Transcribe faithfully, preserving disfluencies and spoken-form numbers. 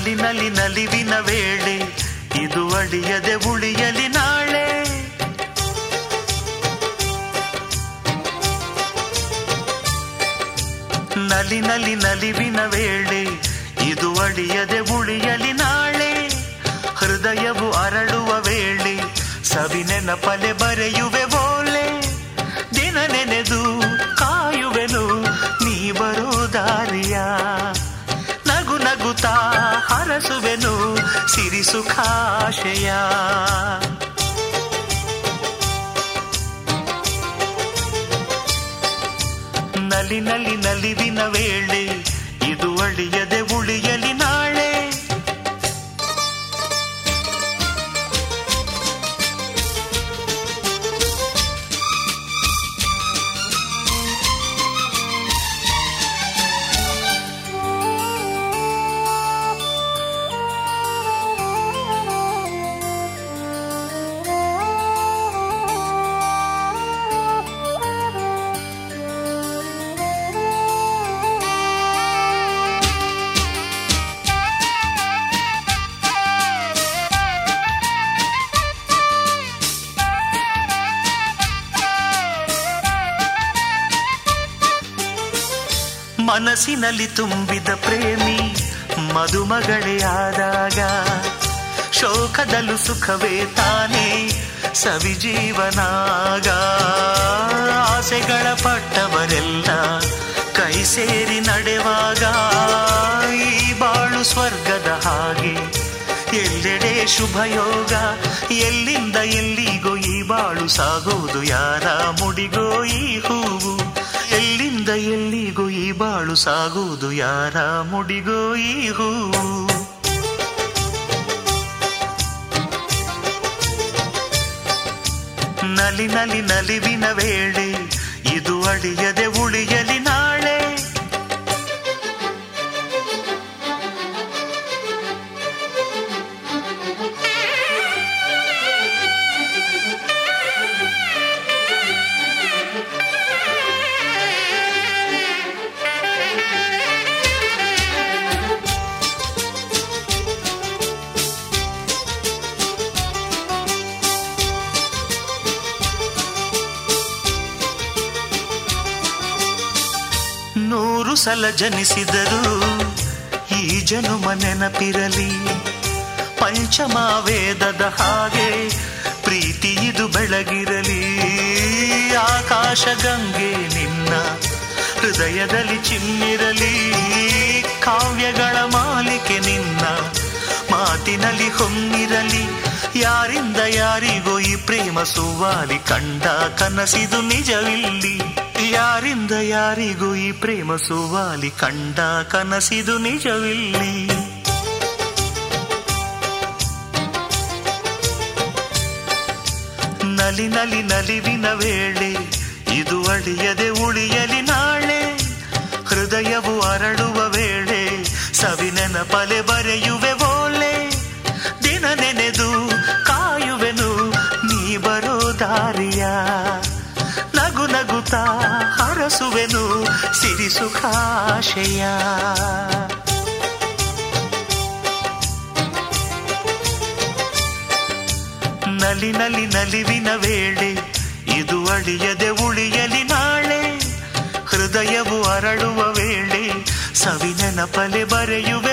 ನಲಿ ನಲಿ ನಲಿವಿನ ವೇಳೆ ಇದು ಅಳಿಯದೆ ಉಳಿಯಲಿ ನಾಳೆ. ನಲಿ ನಲಿ ನಲಿವಿನ ವೇಳೆ ಇದು ಅಳಿಯದೆ ಉಳಿಯಲಿ ನಾಳೆ. ಹೃದಯವು ಅರಳುವ ವೇಳೆ ಸವಿ ನೆನಪಲೆ ಬರೆಯುವೆ ಓಲೆ. ದಿನ ನೆನೆದು ಕಾಯುವೆನು ನೀ ಬರೋ ದಾರಿಯ. ನಗು ನಗುತ್ತಾ ಹರಸುವೆನು ಸಿರಿ ಸುಖಾಶಯ. ನಲಿ ನಲಿ ನಲಿವಿನ ವೇಳೆ ಇದು ಅಳಿಯದೆ ಉಳಿಯಲಿ ನಾಳೆ. ಮನಸ್ಸಿನಲ್ಲಿ ತುಂಬಿದ ಪ್ರೇಮಿ ಮದುಮಗಳೇ ಆದಾಗ ಶೋಕದಲ್ಲೂ ಸುಖವೇ ತಾನೇ ಸವಿ ಜೀವನಾಗ. ಆಸೆಗಳ ಪಟ್ಟವರೆಲ್ಲ ಕೈ ಸೇರಿ ನಡೆವಾಗ ಈ ಬಾಳು ಸ್ವರ್ಗದ ಹಾಗೆ ಎಲ್ಲೆಡೆ ಶುಭಯೋಗ. ಎಲ್ಲಿಂದ ಎಲ್ಲಿಗೋ ಈ ಬಾಳು ಸಾಗೋದು ಯಾರ ಮುಡಿಗೋ ಈ ಹೂವು. ಎಲ್ಲಿಂದ ಎಲ್ಲಿಗೂ ಈ ಬಾಳು ಸಾಗುವುದು ಯಾರ ಮುಡಿಗೋ ಈ ಹೂವು. ನಲಿ ನಲಿ ನಲಿವಿನ ವೇಳೆ ಇದು ಅಳಿಯದೆ ಉಳಿಯಲಿ ನಾಳೆ. ನೂರು ಸಲ ಜನಿಸಿದರೂ ಈ ಜನುಮ ನೆನಪಿರಲಿ. ಪಂಚಮ ವೇದದ ಹಾಗೆ ಪ್ರೀತಿ ಇದು ಬೆಳಗಿರಲಿ. ಆಕಾಶ ಗಂಗೆ ನಿನ್ನ ಹೃದಯದಲ್ಲಿ ಚಿಮ್ಮಿರಲಿ. ಕಾವ್ಯಗಳ ಮಾಲಿಕೆ ನಿನ್ನ ಮಾತಿನಲ್ಲಿ ಹೊಮ್ಮಿರಲಿ. ಯಾರಿಂದ ಯಾರಿಗೋ ಈ ಪ್ರೇಮ ಸುವಾಲಿ ಕಂಡ ಕನಸಿದು ನಿಜವಿಲ್ಲಿ. ಯಾರಿಂದ ಯಾರಿಗೂ ಈ ಪ್ರೇಮ ಸುವಾಲಿ ಕಂಡ ಕನಸಿದು ನಿಜವಿಲ್ಲಿ. ನಲಿ ನಲಿ ನಲಿವಿನ ವೇಳೆ ಇದು ಅಳಿಯದೆ ಉಳಿಯಲಿ ನಾಳೆ. ಹೃದಯವು ಅರಳುವ ವೇಳೆ ಸವಿ ನೆನಪಲೆ ಬರೆಯುವೆ ಓಲೆ. ದಿನ ನೆನೆದು ಕಾಯುವೆನು ನೀ ಬರೋ ದಾರಿಯ. ನಗು ನಗುತ್ತಾ ಹರಸುವೆನು ಸಿರಿ ಸುಖಾಶಯ. ನಲಿ ನಲಿ ನಲಿವಿನ ವೇಳೆ ಇದು ಅಳಿಯದೆ ಉಳಿಯಲಿ ನಾಳೆ. ಹೃದಯವು ಅರಳುವ ವೇಳೆ ಸವಿ ನೆನಪಲೆ ಬರೆಯುವೆ